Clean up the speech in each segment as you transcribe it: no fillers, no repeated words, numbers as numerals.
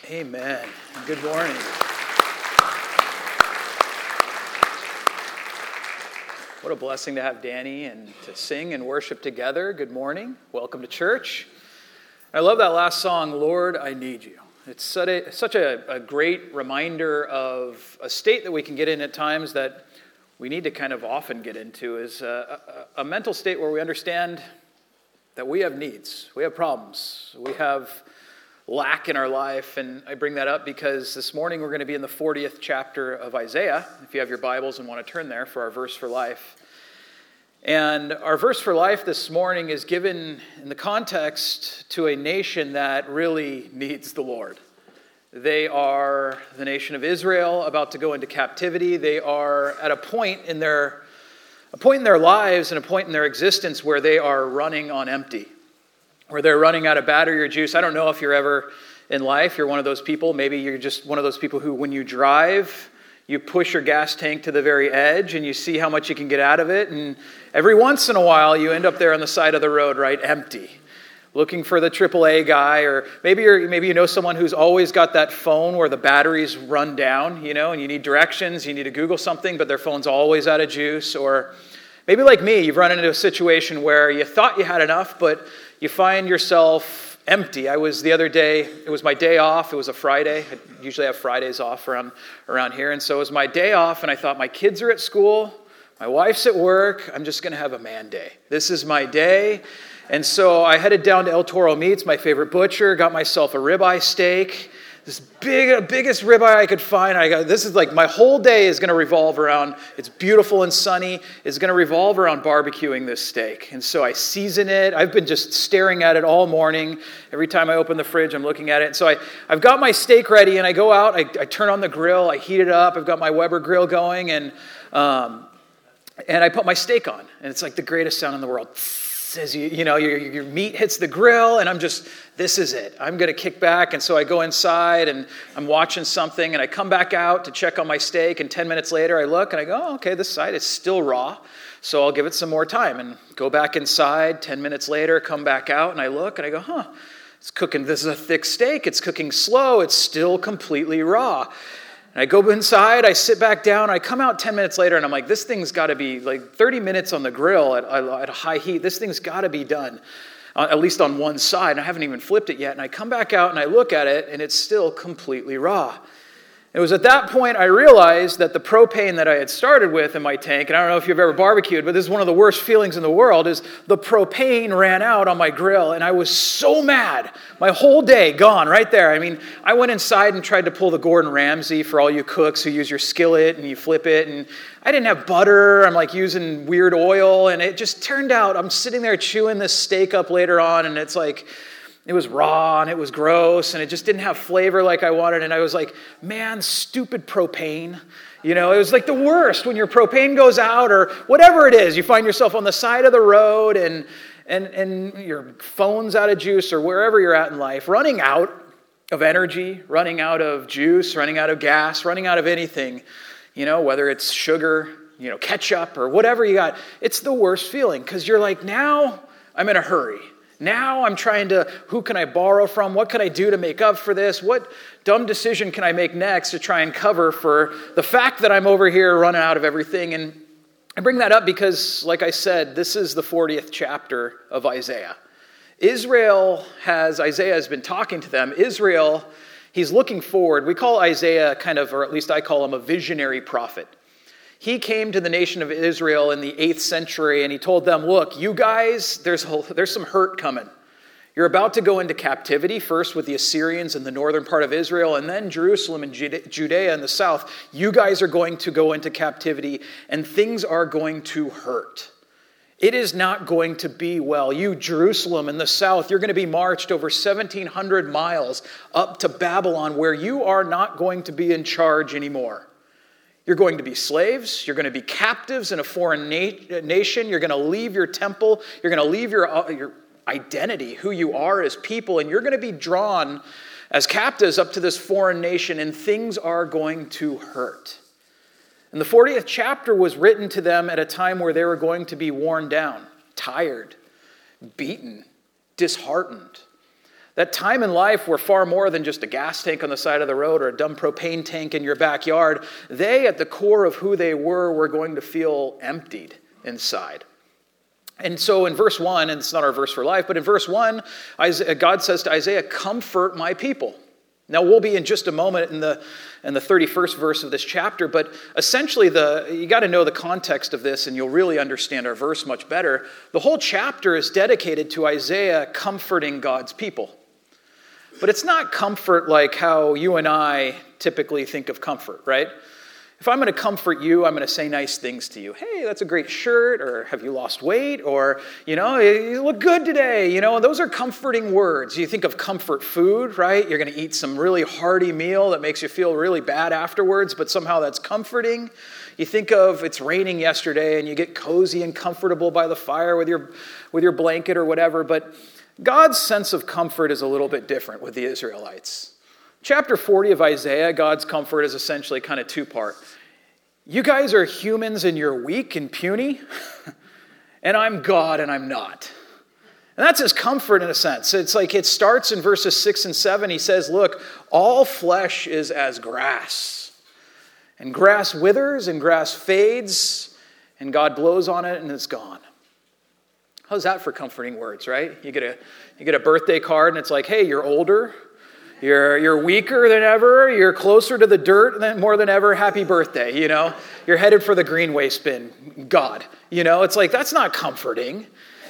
Amen. Good morning. What a blessing to have Danny and to sing and worship together. Good morning. Welcome to church. I love that last song, Lord, I Need You. It's such a great reminder of a state that we can get in at times that we need to kind of often get into, is a mental state where we understand that we have needs, we have problems, we have lack in our life. And I bring that up because this morning we're going to be in the 40th chapter of Isaiah, if you have your Bibles and want to turn there for our verse for life. And our verse for life this morning is given in the context to a nation that really needs the Lord. They are the nation of Israel, about to go into captivity. They are at a point in their lives and a point in their existence where they are running on empty, where they're running out of battery or juice. I don't know if you're ever in life, you're one of those people. Maybe you're just one of those people who, when you drive, you push your gas tank to the very edge and you see how much you can get out of it. And every once in a while, you end up there on the side of the road, right, empty, looking for the AAA guy. Or maybe you know someone who's always got that phone where the batteries run down, and you need directions, you need to Google something, but their phone's always out of juice. Or maybe like me, you've run into a situation where you thought you had enough, but you find yourself empty. The other day, it was my day off. It was a Friday. I usually have Fridays off around here. And so it was my day off, and I thought, my kids are at school, my wife's at work, I'm just going to have a man day. This is my day. And so I headed down to El Toro Meats, my favorite butcher, got myself a ribeye steak. This biggest ribeye I could find. This is like my whole day is going to revolve around, it's beautiful and sunny, it's going to revolve around barbecuing this steak. And so I season it. I've been just staring at it all morning. Every time I open the fridge, I'm looking at it. And so I've got my steak ready, and I go out, I turn on the grill, I heat it up. I've got my Weber grill going, and I put my steak on. And it's like the greatest sound in the world. As your meat hits the grill, and this is it. I'm going to kick back. And so I go inside, and I'm watching something, and I come back out to check on my steak, and 10 minutes later I look, and I go, oh, okay, this side is still raw, so I'll give it some more time. And go back inside, 10 minutes later, come back out, and I look, and I go, it's cooking. This is a thick steak. It's cooking slow. It's still completely raw. And I go inside, I sit back down, I come out 10 minutes later, and I'm like, this thing's got to be like 30 minutes on the grill at a high heat. This thing's got to be done, at least on one side. And I haven't even flipped it yet. And I come back out, and I look at it, and it's still completely raw. It was at that point I realized that the propane that I had started with in my tank, and I don't know if you've ever barbecued, but this is one of the worst feelings in the world, is the propane ran out on my grill, and I was so mad. My whole day gone right there. I mean, I went inside and tried to pull the Gordon Ramsay for all you cooks who use your skillet and you flip it, and I didn't have butter. I'm like using weird oil, and it just turned out I'm sitting there chewing this steak up later on, and it's like, it was raw, and it was gross, and it just didn't have flavor like I wanted. And I was like, man, stupid propane. It was like the worst when your propane goes out or whatever it is. You find yourself on the side of the road and your phone's out of juice or wherever you're at in life, running out of energy, running out of juice, running out of gas, running out of anything, whether it's sugar, ketchup or whatever you got. It's the worst feeling because you're like, now I'm in a hurry. Now I'm trying to, who can I borrow from? What can I do to make up for this? What dumb decision can I make next to try and cover for the fact that I'm over here running out of everything? And I bring that up because, like I said, this is the 40th chapter of Isaiah. Isaiah has been talking to them. Israel, he's looking forward. We call Isaiah or at least I call him a visionary prophet. He came to the nation of Israel in the 8th century, and he told them, look, you guys, there's some hurt coming. You're about to go into captivity, first with the Assyrians in the northern part of Israel, and then Jerusalem and Judea in the south. You guys are going to go into captivity, and things are going to hurt. It is not going to be well. You, Jerusalem in the south, you're going to be marched over 1,700 miles up to Babylon, where you are not going to be in charge anymore. You're going to be slaves. You're going to be captives in a foreign nation. You're going to leave your temple. You're going to leave your identity, who you are as people, and you're going to be drawn as captives up to this foreign nation, and things are going to hurt. And the 40th chapter was written to them at a time where they were going to be worn down, tired, beaten, disheartened. That time in life were far more than just a gas tank on the side of the road or a dumb propane tank in your backyard. They, at the core of who they were going to feel emptied inside. And so in verse 1, and it's not our verse for life, but in verse 1, God says to Isaiah, "Comfort my people." Now, we'll be in just a moment in the 31st verse of this chapter, but essentially you got to know the context of this and you'll really understand our verse much better. The whole chapter is dedicated to Isaiah comforting God's people. But it's not comfort like how you and I typically think of comfort, right? If I'm going to comfort you, I'm going to say nice things to you. Hey, that's a great shirt, or have you lost weight? Or, you look good today. Those are comforting words. You think of comfort food, right? You're going to eat some really hearty meal that makes you feel really bad afterwards, but somehow that's comforting. You think of it's raining yesterday and you get cozy and comfortable by the fire with your blanket or whatever, but God's sense of comfort is a little bit different with the Israelites. Chapter 40 of Isaiah, God's comfort is essentially kind of two-part. You guys are humans and you're weak and puny, and I'm God and I'm not. And that's his comfort in a sense. It's like it starts in verses 6 and 7. He says, look, all flesh is as grass. And grass withers and grass fades, and God blows on it and it's gone. How's that for comforting words, right? You get a birthday card and it's like, hey, you're older. You're weaker than ever. You're closer to the dirt more than ever. Happy birthday, You're headed for the green waste bin. God, It's like, that's not comforting.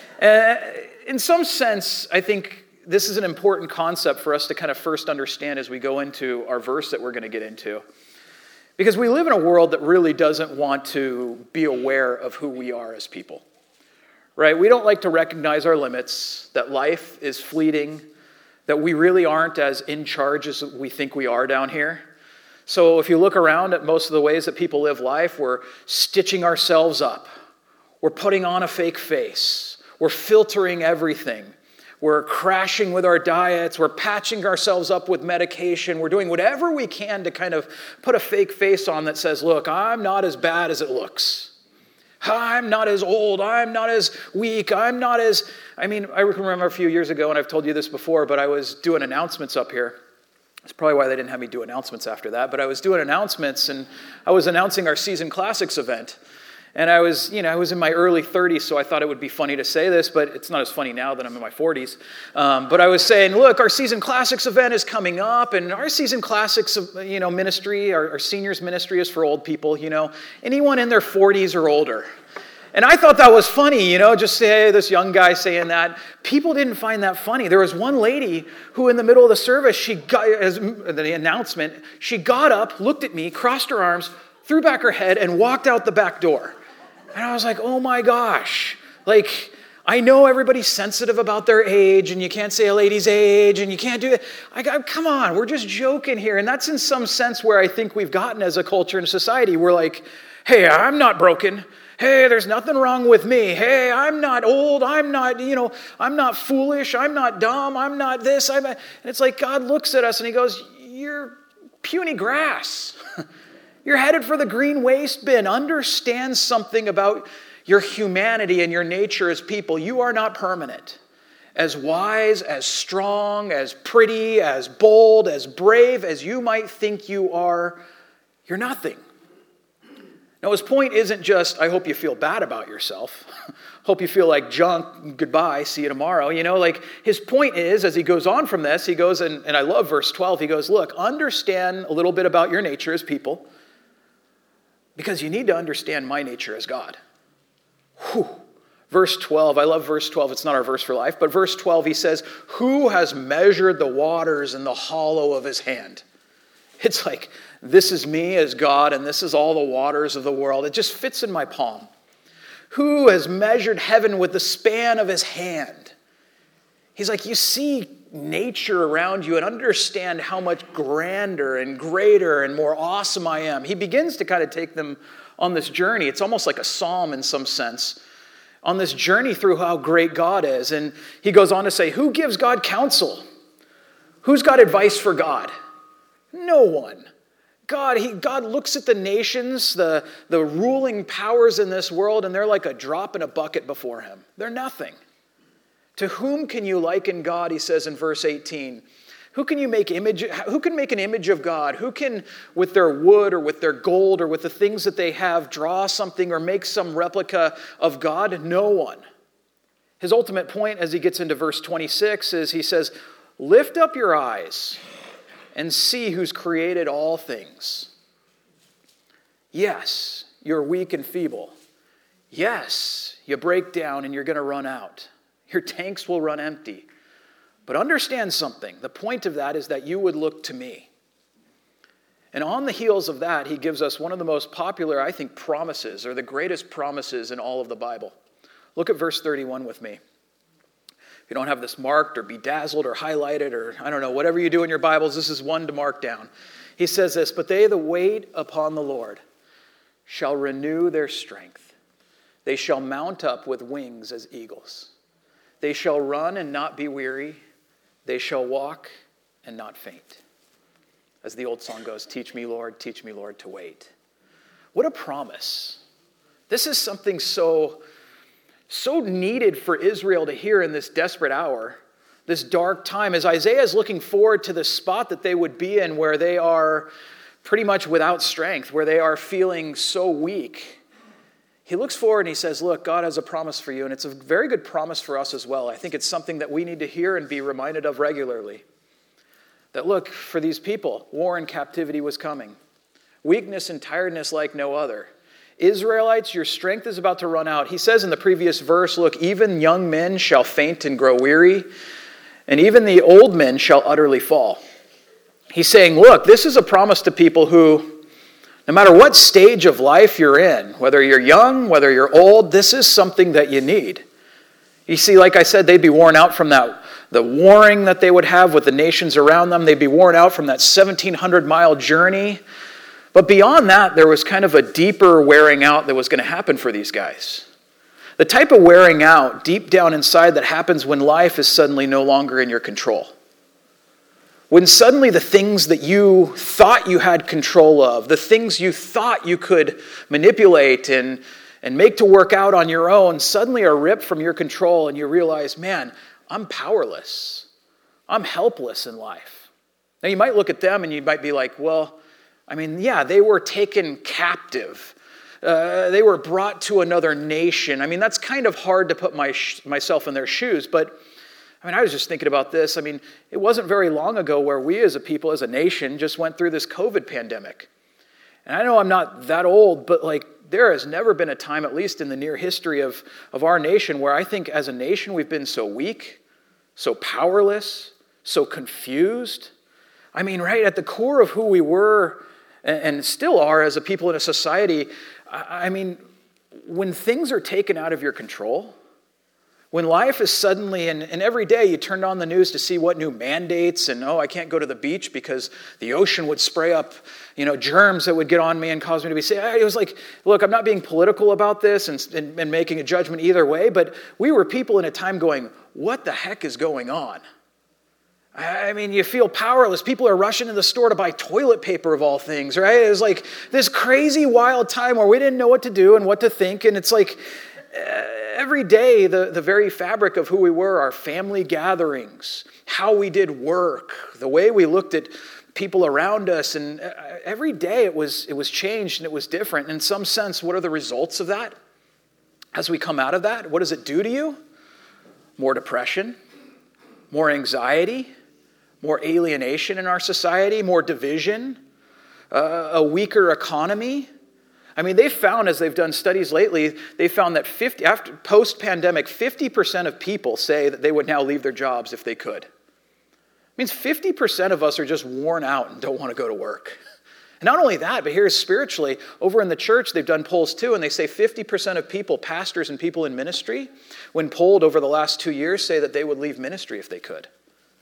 In some sense, I think this is an important concept for us to kind of first understand as we go into our verse that we're going to get into. Because we live in a world that really doesn't want to be aware of who we are as people. Right? We don't like to recognize our limits, that life is fleeting, that we really aren't as in charge as we think we are down here. So if you look around at most of the ways that people live life, we're stitching ourselves up. We're putting on a fake face. We're filtering everything. We're crashing with our diets. We're patching ourselves up with medication. We're doing whatever we can to kind of put a fake face on that says, look, I'm not as bad as it looks. I'm not as old. I'm not as weak. I remember a few years ago, and I've told you this before, but I was doing announcements up here. That's probably why they didn't have me do announcements after that. But I was doing announcements, and I was announcing our Season Classics event. And I was in my early 30s, so I thought it would be funny to say this, but it's not as funny now that I'm in my 40s. But I was saying, look, our Season Classics event is coming up, and our Season Classics, ministry, our seniors ministry is for old people, anyone in their 40s or older. And I thought that was funny, just say this young guy saying that. People didn't find that funny. There was one lady who in the middle of the service, the announcement, she got up, looked at me, crossed her arms, threw back her head, and walked out the back door. And I was like, oh my gosh. I know everybody's sensitive about their age, and you can't say a lady's age, and you can't do it. Come on, we're just joking here. And that's in some sense where I think we've gotten as a culture and society. We're like, hey, I'm not broken. Hey, there's nothing wrong with me. Hey, I'm not old. I'm not foolish. I'm not dumb. I'm not this. And it's like God looks at us and he goes, you're puny grass. You're headed for the green waste bin. Understand something about your humanity and your nature as people. You are not permanent. As wise, as strong, as pretty, as bold, as brave as you might think you are, you're nothing. Now, his point isn't just, I hope you feel bad about yourself. Hope you feel like junk, goodbye, see you tomorrow. His point is, as he goes on from this, he goes, and I love verse 12, he goes, look, understand a little bit about your nature as people, because you need to understand my nature as God. Whew. Verse 12, I love verse 12. It's not our verse for life, but verse 12, he says, who has measured the waters in the hollow of his hand? It's like, this is me as God, and this is all the waters of the world. It just fits in my palm. Who has measured heaven with the span of his hand? He's like, you see nature around you and understand how much grander and greater and more awesome I am. He begins to kind of take them on this journey. It's almost like a psalm in some sense, on this journey through how great God is. And he goes on to say, who gives God counsel? Who's got advice for God? No one. God looks at the nations, the ruling powers in this world, and they're like a drop in a bucket before him. They're nothing. To whom can you liken God, he says in verse 18. Who can make an image of God? Who can, with their wood or with their gold or with the things that they have, draw something or make some replica of God? No one. His ultimate point as he gets into verse 26 is he says, lift up your eyes and see who's created all things. Yes, you're weak and feeble. Yes, you break down and you're going to run out. Your tanks will run empty. But understand something. The point of that is that you would look to me. And on the heels of that, he gives us one of the most popular, I think, promises, or the greatest promises in all of the Bible. Look at verse 31 with me. If you don't have this marked or bedazzled or highlighted or, I don't know, whatever you do in your Bibles, this is one to mark down. He says this, but they that wait upon the Lord shall renew their strength. They shall mount up with wings as eagles. They shall run and not be weary. They shall walk and not faint. As the old song goes, teach me, Lord, to wait. What a promise. This is something so needed for Israel to hear in this desperate hour, this dark time, as Isaiah is looking forward to the spot that they would be in where they are pretty much without strength, where they are feeling so weak. He looks forward and he says, look, God has a promise for you, and it's a very good promise for us as well. I think it's something that we need to hear and be reminded of regularly. That look, for these people, war and captivity was coming. Weakness and tiredness like no other. Israelites, your strength is about to run out. He says in the previous verse, look, even young men shall faint and grow weary, and even the old men shall utterly fall. He's saying, look, this is a promise to people who, no matter what stage of life you're in, whether you're young, whether you're old, this is something that you need. You see, like I said, they'd be worn out from the warring that they would have with the nations around them. They'd be worn out from that 1,700-mile journey. But beyond that, there was kind of a deeper wearing out that was going to happen for these guys. The type of wearing out deep down inside that happens when life is suddenly no longer in your control. When suddenly the things that you thought you had control of, the things you thought you could manipulate and make to work out on your own, suddenly are ripped from your control and you realize, man, I'm powerless. I'm helpless in life. Now you might look at them and you might be like, well, I mean, yeah, they were taken captive. They were brought to another nation. I mean, that's kind of hard to put myself in their shoes, but I mean, I was just thinking about this. I mean, it wasn't very long ago where we as a people, as a nation, just went through this COVID pandemic. And I know I'm not that old, but like there has never been a time, at least in the near history of our nation, where I think as a nation we've been so weak, so powerless, so confused. I mean, right at the core of who we were and still are as a people in a society, I mean, when things are taken out of your control, when life is suddenly, and every day you turned on the news to see what new mandates, and I can't go to the beach because the ocean would spray up, germs that would get on me and cause me to be sick. It was like, look, I'm not being political about this and making a judgment either way, but we were people in a time going, what the heck is going on? I mean, you feel powerless. People are rushing to the store to buy toilet paper of all things, right? It was like this crazy, wild time where we didn't know what to do and what to think, and it's like, every day, the very fabric of who we were, our family gatherings, how we did work, the way we looked at people around us, and every day it was changed and it was different. And in some sense, what are the results of that? As we come out of that, what does it do to you? More depression, more anxiety, more alienation in our society, more division, a weaker economy. I mean, they've found, as they've done studies lately, they found that after post-pandemic, 50% of people say that they would now leave their jobs if they could. It means 50% of us are just worn out and don't want to go to work. And not only that, but here's spiritually, over in the church, they've done polls too, and they say 50% of people, pastors and people in ministry, when polled over the last 2 years, say that they would leave ministry if they could.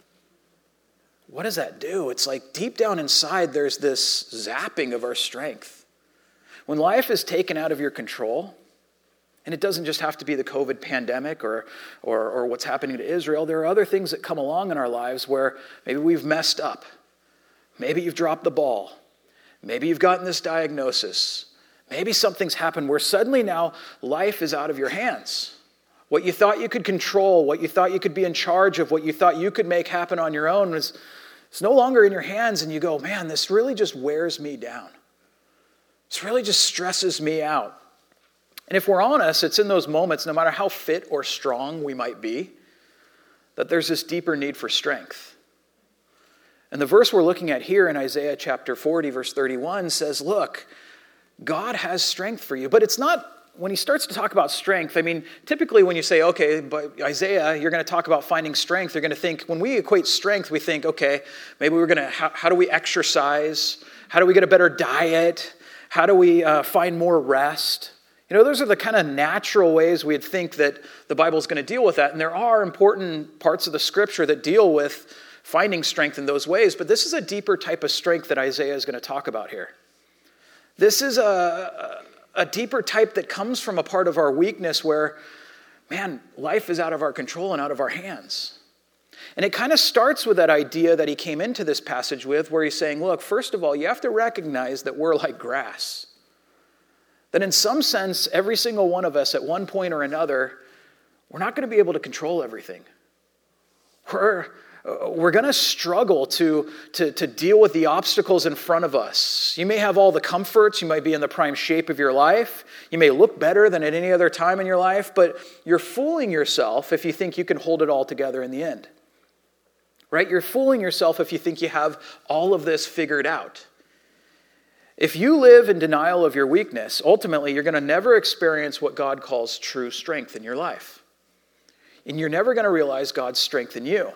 What does that do? It's like deep down inside, there's this zapping of our strength. When life is taken out of your control, and it doesn't just have to be the COVID pandemic or what's happening to Israel, there are other things that come along in our lives where maybe we've messed up. Maybe you've dropped the ball. Maybe you've gotten this diagnosis. Maybe something's happened where suddenly now life is out of your hands. What you thought you could control, what you thought you could be in charge of, what you thought you could make happen on your own it's no longer in your hands, and you go, man, this really just wears me down. This really just stresses me out. And if we're honest, it's in those moments, no matter how fit or strong we might be, that there's this deeper need for strength. And the verse we're looking at here in Isaiah chapter 40, verse 31 says, look, God has strength for you. But it's not, when he starts to talk about strength, I mean, typically when you say, okay, but Isaiah, you're going to talk about finding strength, you're going to think, when we equate strength, we think, okay, maybe we're going to, how do we exercise? How do we get a better diet? How do we find more rest? You know, those are the kind of natural ways we'd think that the Bible is going to deal with that. And there are important parts of the scripture that deal with finding strength in those ways. But this is a deeper type of strength that Isaiah is going to talk about here. This is a deeper type that comes from a part of our weakness where, man, life is out of our control and out of our hands. And it kind of starts with that idea that he came into this passage with, where he's saying, look, first of all, you have to recognize that we're like grass. That in some sense, every single one of us at one point or another, we're not going to be able to control everything. We're going to struggle to deal with the obstacles in front of us. You may have all the comforts. You might be in the prime shape of your life. You may look better than at any other time in your life, but you're fooling yourself if you think you can hold it all together in the end. Right? You're fooling yourself if you think you have all of this figured out. If you live in denial of your weakness, ultimately you're going to never experience what God calls true strength in your life. And you're never going to realize God's strength in you.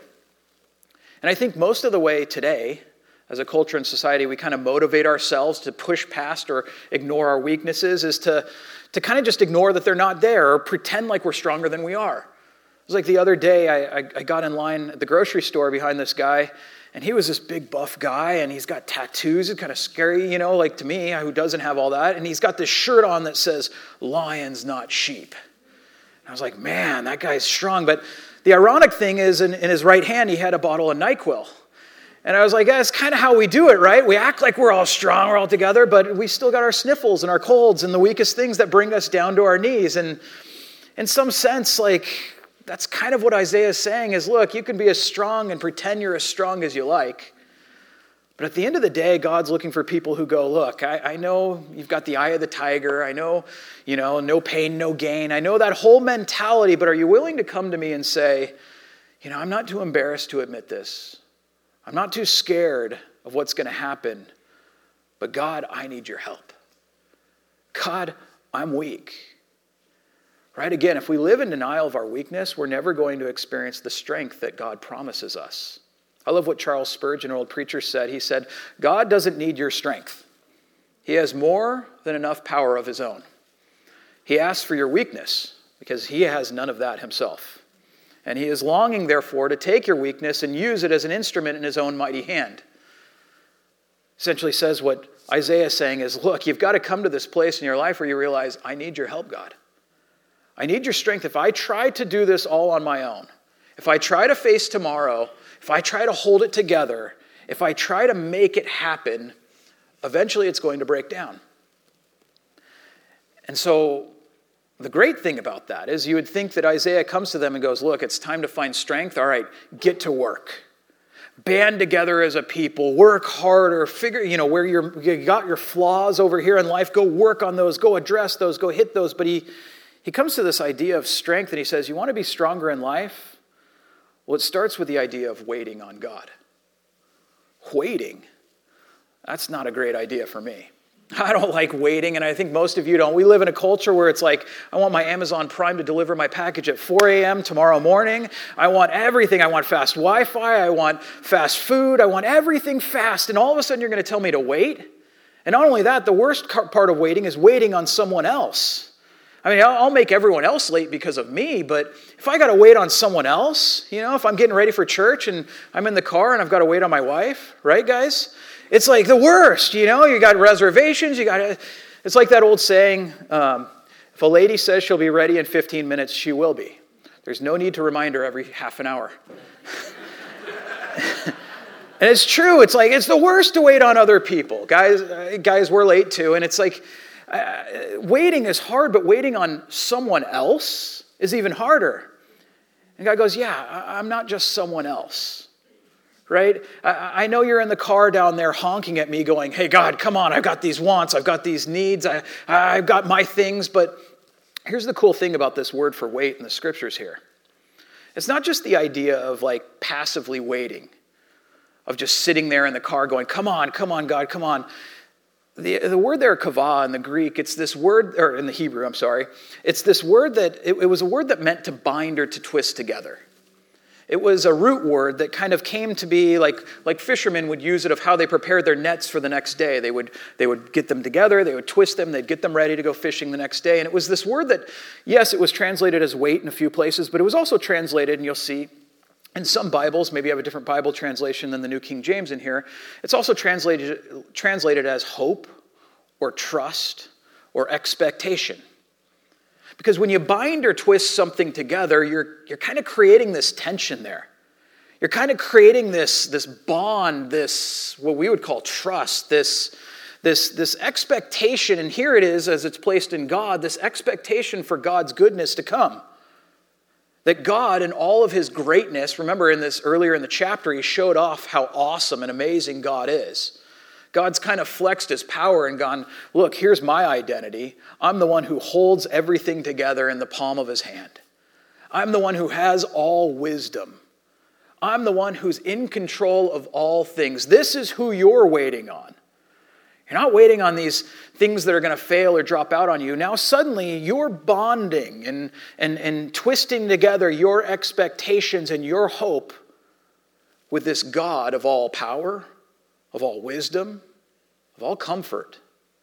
And I think most of the way today, as a culture and society, we kind of motivate ourselves to push past or ignore our weaknesses is to kind of just ignore that they're not there or pretend like we're stronger than we are. It was like the other day, I got in line at the grocery store behind this guy, and he was this big buff guy, and he's got tattoos. It's kind of scary, you know, like to me, who doesn't have all that. And he's got this shirt on that says, "Lions, not sheep." And I was like, man, that guy's strong. But the ironic thing is, in his right hand, he had a bottle of NyQuil. And I was like, that's kind of how we do it, right? We act like we're all strong, we're all together, but we still got our sniffles and our colds and the weakest things that bring us down to our knees. And in some sense, like, that's kind of what Isaiah is saying is, look, you can be as strong and pretend you're as strong as you like. But at the end of the day, God's looking for people who go, look, I know you've got the eye of the tiger. I know, no pain, no gain. I know that whole mentality, but are you willing to come to me and say, I'm not too embarrassed to admit this. I'm not too scared of what's going to happen. But God, I need your help. God, I'm weak. Right? Again, if we live in denial of our weakness, we're never going to experience the strength that God promises us. I love what Charles Spurgeon, an old preacher, said. He said, God doesn't need your strength. He has more than enough power of his own. He asks for your weakness because he has none of that himself. And he is longing, therefore, to take your weakness and use it as an instrument in his own mighty hand. Essentially says what Isaiah is saying is, look, you've got to come to this place in your life where you realize, I need your help, God. I need your strength. If I try to do this all on my own, if I try to face tomorrow, if I try to hold it together, if I try to make it happen, eventually it's going to break down. And so the great thing about that is you would think that Isaiah comes to them and goes, look, it's time to find strength. All right, get to work. Band together as a people. Work harder. Figure, where you got your flaws over here in life, go work on those. Go address those. Go hit those. But he comes to this idea of strength and he says, you want to be stronger in life? Well, it starts with the idea of waiting on God. Waiting? That's not a great idea for me. I don't like waiting, and I think most of you don't. We live in a culture where it's like, I want my Amazon Prime to deliver my package at 4 a.m. tomorrow morning. I want everything. I want fast Wi-Fi. I want fast food. I want everything fast. And all of a sudden, you're going to tell me to wait? And not only that, the worst part of waiting is waiting on someone else. I mean, I'll make everyone else late because of me, but if I got to wait on someone else, if I'm getting ready for church and I'm in the car and I've got to wait on my wife, right, guys? It's like the worst, you got reservations, it's like that old saying, if a lady says she'll be ready in 15 minutes, she will be. There's no need to remind her every half an hour. And it's true, it's like, it's the worst to wait on other people. Guys, we're late too, and it's like, waiting is hard, but waiting on someone else is even harder. And God goes, yeah, I'm not just someone else, right? I know you're in the car down there honking at me going, hey, God, come on, I've got these wants, I've got these needs, I've got my things. But here's the cool thing about this word for wait in the scriptures here. It's not just the idea of like passively waiting, of just sitting there in the car going, come on, God, come on. The word there, kavah, in the Greek, it's this word, or in the Hebrew, I'm sorry. It's this word that, it was a word that meant to bind or to twist together. It was a root word that kind of came to be like fishermen would use it of how they prepared their nets for the next day. They would get them together, they would twist them, they'd get them ready to go fishing the next day. And it was this word that, yes, it was translated as wait in a few places, but it was also translated, and you'll see, in some Bibles, maybe you have a different Bible translation than the New King James in here, it's also translated as hope or trust or expectation. Because when you bind or twist something together, you're kind of creating this tension there. You're kind of creating this bond, this what we would call trust, this expectation, and here it is as it's placed in God, this expectation for God's goodness to come. That God, in all of his greatness, remember in this earlier in the chapter, he showed off how awesome and amazing God is. God's kind of flexed his power and gone, look, here's my identity. I'm the one who holds everything together in the palm of his hand. I'm the one who has all wisdom. I'm the one who's in control of all things. This is who you're waiting on. You're not waiting on these things that are going to fail or drop out on you. Now suddenly you're bonding and twisting together your expectations and your hope with this God of all power, of all wisdom, of all comfort.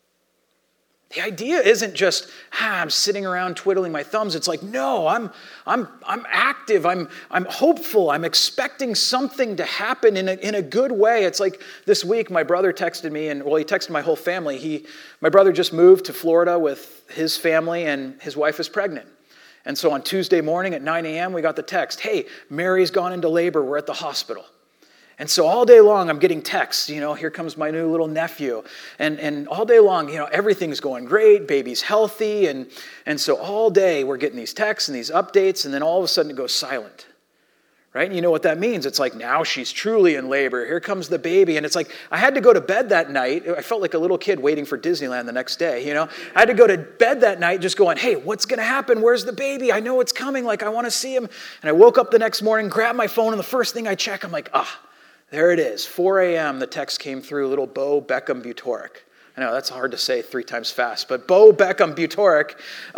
The idea isn't just, I'm sitting around twiddling my thumbs. It's like, no, I'm active. I'm hopeful. I'm expecting something to happen in a good way. It's like this week, my brother texted me, and he texted my whole family. My brother just moved to Florida with his family, and his wife is pregnant. And so on Tuesday morning at 9 a.m., we got the text, hey, Mary's gone into labor. We're at the hospital. And so all day long, I'm getting texts, here comes my new little nephew. And all day long, everything's going great, baby's healthy. And so all day, we're getting these texts and these updates, and then all of a sudden it goes silent, right? And you know what that means? It's like, now she's truly in labor. Here comes the baby. And it's like, I had to go to bed that night. I felt like a little kid waiting for Disneyland the next day, I had to go to bed that night just going, hey, what's going to happen? Where's the baby? I know it's coming. Like, I want to see him. And I woke up the next morning, grabbed my phone, and the first thing I check, I'm like, there it is, 4 a.m., the text came through, little Bo Beckham Butoric. I know, that's hard to say 3 times fast, but Bo Beckham Butoric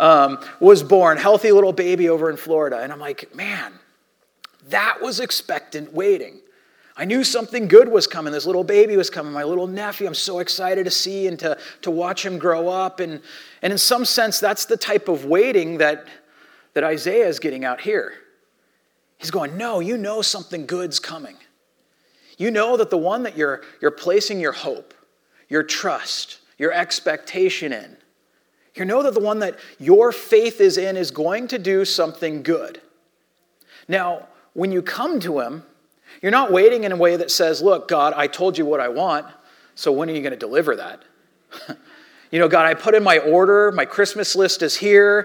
was born, healthy little baby over in Florida. And I'm like, man, that was expectant waiting. I knew something good was coming. This little baby was coming, my little nephew. I'm so excited to see and to watch him grow up. And in some sense, that's the type of waiting that Isaiah is getting out here. He's going, no, you know something good's coming. You know that the one that you're placing your hope, your trust, your expectation in, you know that the one that your faith is in is going to do something good. Now, when you come to him, you're not waiting in a way that says, look, God, I told you what I want, so when are you going to deliver that? God, I put in my order, my Christmas list is here,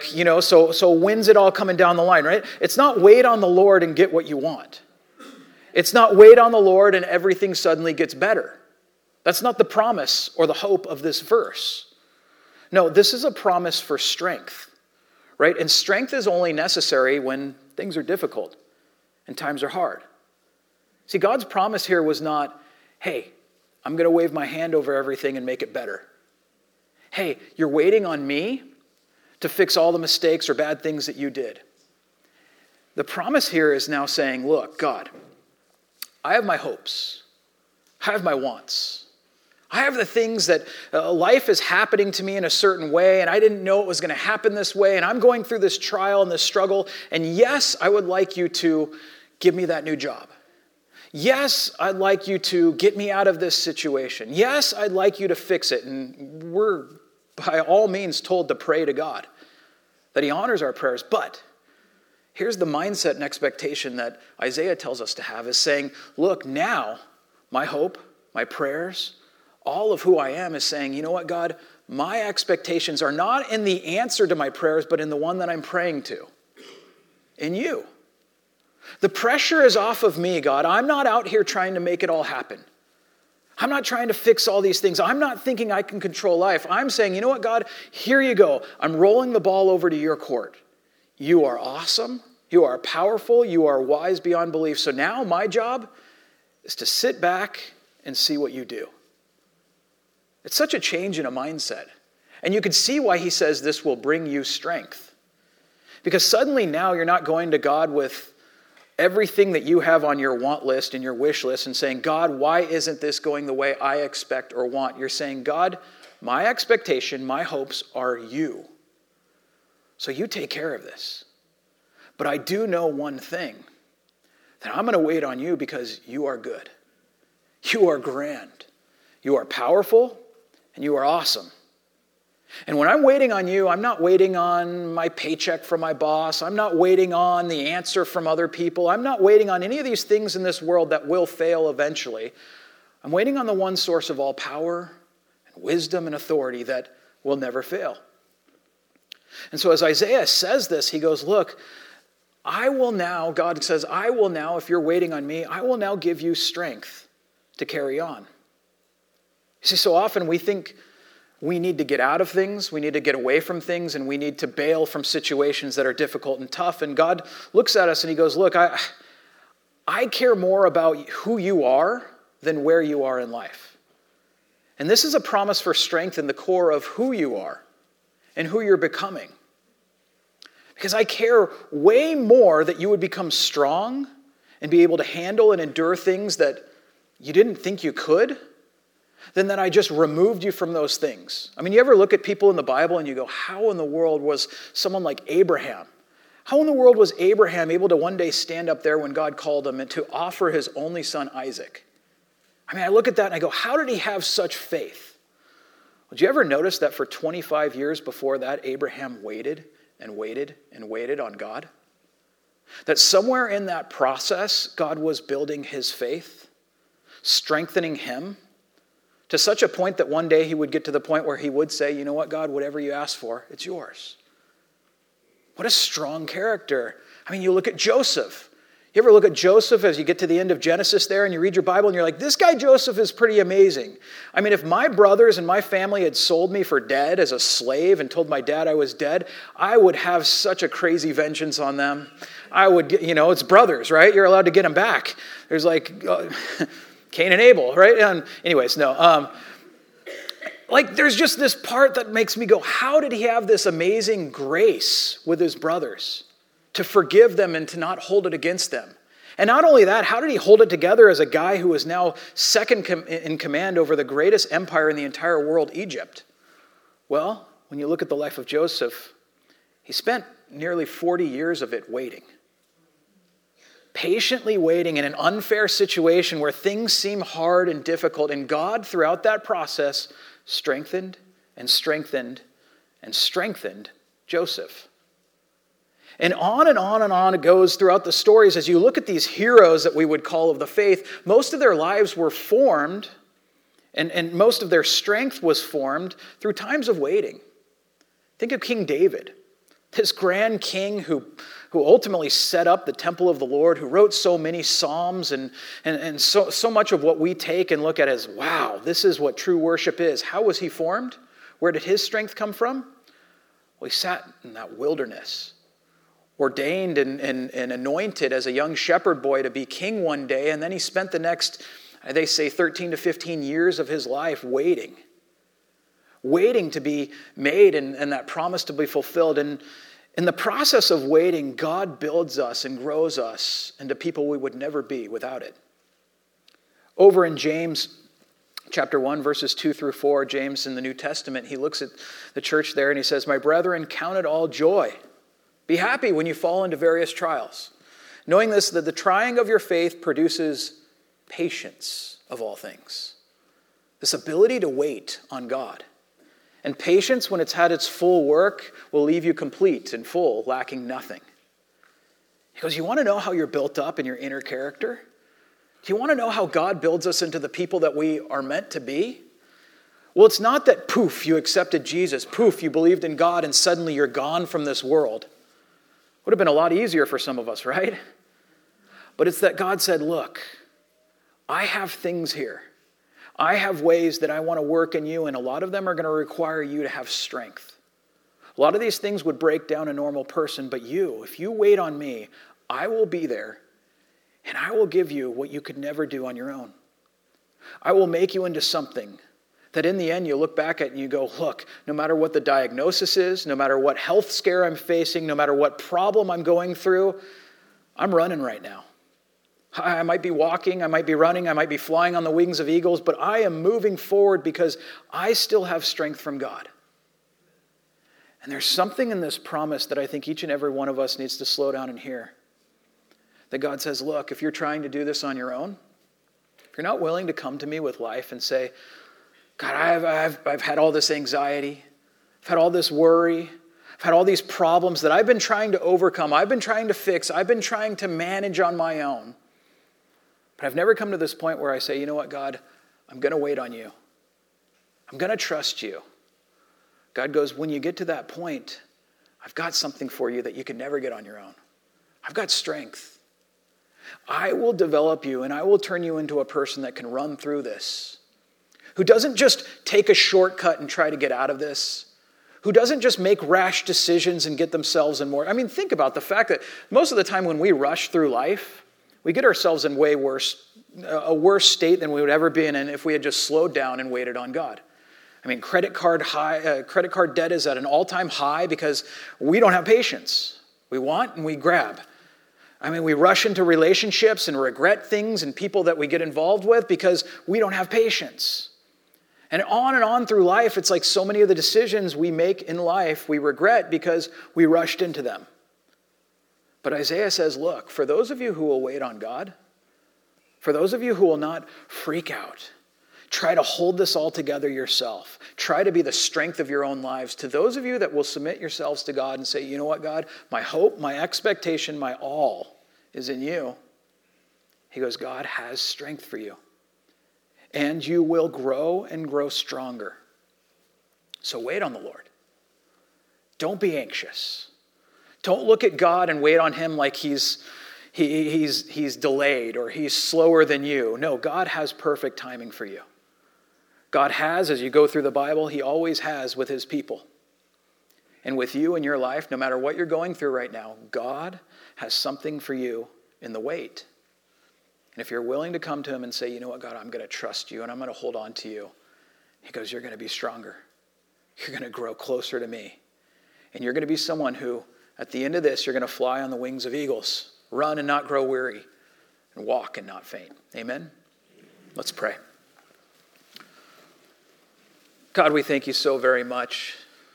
so when's it all coming down the line, right? It's not wait on the Lord and get what you want. It's not wait on the Lord and everything suddenly gets better. That's not the promise or the hope of this verse. No, this is a promise for strength, right? And strength is only necessary when things are difficult and times are hard. See, God's promise here was not, hey, I'm going to wave my hand over everything and make it better. Hey, you're waiting on me to fix all the mistakes or bad things that you did. The promise here is now saying, look, God, I have my hopes. I have my wants. I have the things that life is happening to me in a certain way, and I didn't know it was going to happen this way, and I'm going through this trial and this struggle, and yes, I would like you to give me that new job. Yes, I'd like you to get me out of this situation. Yes, I'd like you to fix it, and we're by all means told to pray to God, that he honors our prayers, but here's the mindset and expectation that Isaiah tells us to have is saying, look, now my hope, my prayers, all of who I am is saying, you know what, God, my expectations are not in the answer to my prayers, but in the one that I'm praying to. in you. The pressure is off of me, God. I'm not out here trying to make it all happen. I'm not trying to fix all these things. I'm not thinking I can control life. I'm saying, you know what, God? Here you go. I'm rolling the ball over to your court. You are awesome. You are powerful. You are wise beyond belief. So now my job is to sit back and see what you do. It's such a change in a mindset. And you can see why he says this will bring you strength. Because suddenly now you're not going to God with everything that you have on your want list and your wish list and saying, God, why isn't this going the way I expect or want? You're saying, God, my expectation, my hopes are you. So you take care of this. But I do know one thing, that I'm going to wait on you because you are good. You are grand. You are powerful and you are awesome. And when I'm waiting on you, I'm not waiting on my paycheck from my boss. I'm not waiting on the answer from other people. I'm not waiting on any of these things in this world that will fail eventually. I'm waiting on the one source of all power and wisdom and authority that will never fail. And so as Isaiah says this, he goes, look, God says, I will now, if you're waiting on me, I will now give you strength to carry on. You see, so often we think we need to get out of things, we need to get away from things, and we need to bail from situations that are difficult and tough. And God looks at us and he goes, look, I care more about who you are than where you are in life. And this is a promise for strength in the core of who you are and who you're becoming. Because I care way more that you would become strong and be able to handle and endure things that you didn't think you could, than that I just removed you from those things. I mean, you ever look at people in the Bible and you go, how in the world was someone like Abraham? How in the world was Abraham able to one day stand up there when God called him and to offer his only son Isaac? I mean, I look at that and I go, how did he have such faith? Did you ever notice that for 25 years before that, Abraham waited and waited and waited on God? That somewhere in that process, God was building his faith, strengthening him, to such a point that one day he would get to the point where he would say, you know what, God, whatever you ask for, it's yours. What a strong character. I mean, you look at Joseph. You ever look at Joseph as you get to the end of Genesis there and you read your Bible and you're like, this guy Joseph is pretty amazing. I mean, if my brothers and my family had sold me for dead as a slave and told my dad I was dead, I would have such a crazy vengeance on them. I would get, it's brothers, right? You're allowed to get them back. There's like... Cain and Abel, right? And anyways, no. There's just this part that makes me go, how did he have this amazing grace with his brothers to forgive them and to not hold it against them? And not only that, how did he hold it together as a guy who is now second in command over the greatest empire in the entire world, Egypt? Well, when you look at the life of Joseph, he spent nearly 40 years of it waiting. Patiently waiting in an unfair situation where things seem hard and difficult. And God, throughout that process, strengthened and strengthened and strengthened Joseph. And on and on and on it goes throughout the stories. As you look at these heroes that we would call of the faith, most of their lives were formed and most of their strength was formed through times of waiting. Think of King David, this grand king who ultimately set up the temple of the Lord, who wrote so many psalms and so much of what we take and look at as, wow, this is what true worship is. How was he formed? Where did his strength come from? Well, he sat in that wilderness, ordained and anointed as a young shepherd boy to be king one day, and then he spent the next, they say, 13 to 15 years of his life waiting to be made and that promise to be fulfilled. And in the process of waiting, God builds us and grows us into people we would never be without it. Over in James chapter 1, verses 2 through 4, James in the New Testament, he looks at the church there and he says, my brethren, count it all joy. Be happy when you fall into various trials, knowing this, that the trying of your faith produces patience of all things. This ability to wait on God. And patience, when it's had its full work, will leave you complete and full, lacking nothing. He goes, you want to know how you're built up in your inner character? Do you want to know how God builds us into the people that we are meant to be? Well, it's not that poof, you accepted Jesus. Poof, you believed in God and suddenly you're gone from this world. Would have been a lot easier for some of us, right? But it's that God said, look, I have things here. I have ways that I want to work in you, and a lot of them are going to require you to have strength. A lot of these things would break down a normal person, but you, if you wait on me, I will be there, and I will give you what you could never do on your own. I will make you into something that in the end you look back at and you go, look, no matter what the diagnosis is, no matter what health scare I'm facing, no matter what problem I'm going through, I'm running right now. I might be walking, I might be running, I might be flying on the wings of eagles, but I am moving forward because I still have strength from God. And there's something in this promise that I think each and every one of us needs to slow down and hear. That God says, look, if you're trying to do this on your own, if you're not willing to come to me with life and say, God, I've had all this anxiety, I've had all this worry, I've had all these problems that I've been trying to overcome, I've been trying to fix, I've been trying to manage on my own. But I've never come to this point where I say, you know what, God, I'm going to wait on you. I'm going to trust you. God goes, when you get to that point, I've got something for you that you can never get on your own. I've got strength. I will develop you and I will turn you into a person that can run through this, who doesn't just take a shortcut and try to get out of this, who doesn't just make rash decisions and get themselves in more. I mean, think about the fact that most of the time when we rush through life, we get ourselves in a worse state than we would ever be in if we had just slowed down and waited on God. I mean, credit card debt is at an all-time high because we don't have patience. We want and we grab. I mean, we rush into relationships and regret things and people that we get involved with because we don't have patience. And on through life, it's like so many of the decisions we make in life we regret because we rushed into them. But Isaiah says, look, for those of you who will wait on God, for those of you who will not freak out, try to hold this all together yourself, try to be the strength of your own lives, to those of you that will submit yourselves to God and say, you know what, God, my hope, my expectation, my all is in you. He goes, God has strength for you. And you will grow and grow stronger. So wait on the Lord. Don't be anxious. Don't look at God and wait on him like he's delayed or he's slower than you. No, God has perfect timing for you. God has, as you go through the Bible, he always has with his people. And with you in your life, no matter what you're going through right now, God has something for you in the wait. And if you're willing to come to him and say, you know what, God, I'm going to trust you and I'm going to hold on to you. He goes, you're going to be stronger. You're going to grow closer to me. And you're going to be someone who, at the end of this, you're going to fly on the wings of eagles, run and not grow weary, and walk and not faint. Amen? Let's pray. God, we thank you so very much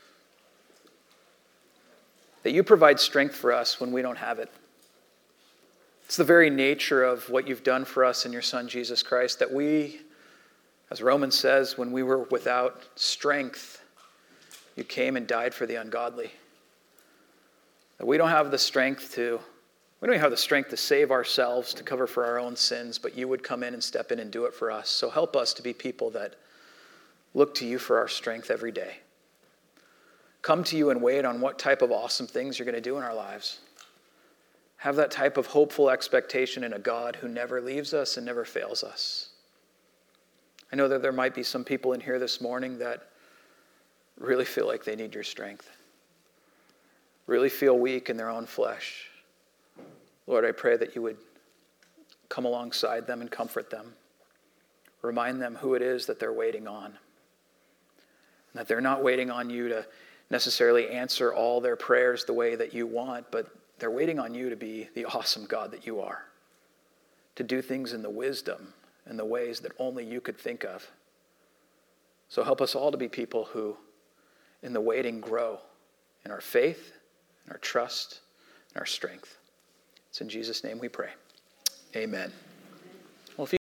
that you provide strength for us when we don't have it. It's the very nature of what you've done for us in your Son, Jesus Christ, that we, as Romans says, when we were without strength, you came and died for the ungodly. That we don't have the strength to save ourselves, to cover for our own sins, but you would come in and step in and do it for us. So help us to be people that look to you for our strength every day. Come to you and wait on what type of awesome things you're going to do in our lives. Have that type of hopeful expectation in a God who never leaves us and never fails us. I know that there might be some people in here this morning that really feel like they need your strength, really feel weak in their own flesh. Lord, I pray that you would come alongside them and comfort them. Remind them who it is that they're waiting on. And that they're not waiting on you to necessarily answer all their prayers the way that you want, but they're waiting on you to be the awesome God that you are, to do things in the wisdom and the ways that only you could think of. So help us all to be people who, in the waiting, grow in our faith, in our trust, in our strength. It's in Jesus' name we pray. Amen.